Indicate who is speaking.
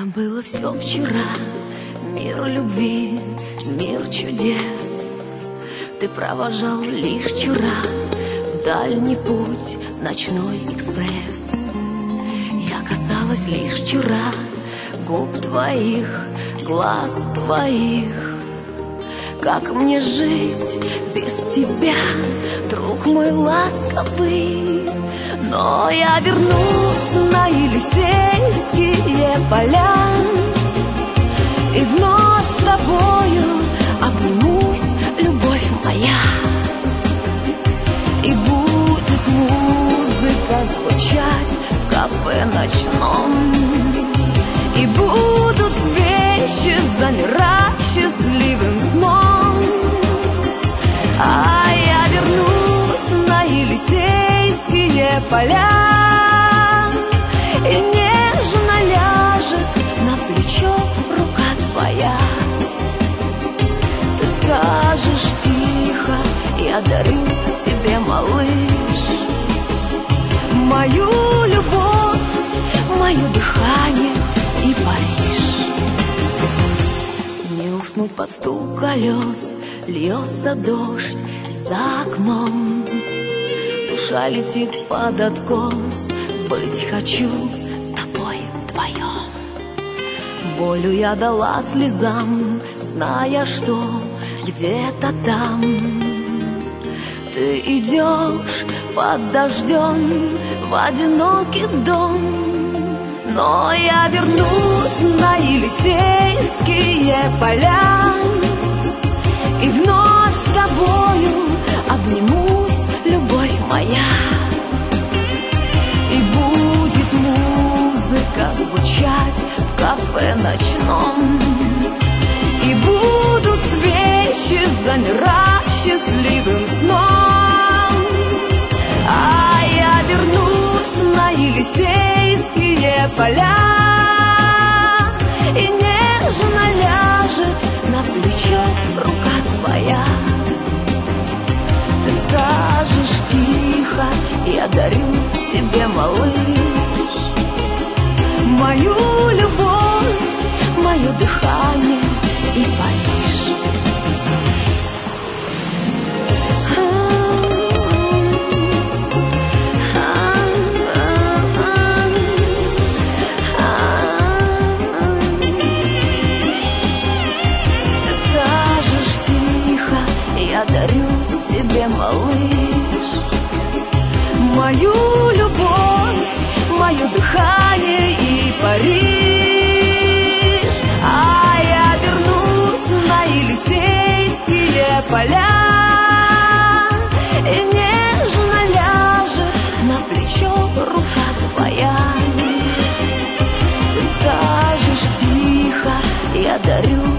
Speaker 1: Это было все вчера, мир любви, мир чудес. Ты провожал лишь вчера в дальний путь ночной экспресс. Я касалась лишь вчера губ твоих, глаз твоих. Как мне жить без тебя, друг мой ласковый? Но я вернусь на Елисейские поля и вновь с тобою обнимусь, любовь моя. И будет музыка звучать в кафе ночном, и будут свечи замирать счастливым сном. А я вернусь на Елисейские поля, и нежно ляжет на плечо рука твоя. Ты скажешь тихо: я дарю тебе, малыш, мою любовь, мое дыхание и Париж. Не уснуть под стук колес, льется дождь за окном. Душа летит под откос, быть хочу с тобой вдвоем. Болью я дала слезам, зная, что где-то там ты идешь под дождем в одинокий дом. Но я вернусь на Елисейские поля и вновь с тобою обнимусь, любовь моя. И будет музыка звучать в кафе ночном, и будут свечи замирать счастливым сном. А я вернусь на Елисейские поля, и нежно ляжет на плечо рука твоя. Ты скажешь тихо: я дарю тебе, малыш, мою любовь, мое дыхание и Париж. Ты скажешь тихо: я дарю тебе, малыш, мою любовь, мое дыхание и Париж. А я вернусь на Елисейские поля, и нежно ляжет на плечо рука твоя. Ты скажешь тихо: я дарю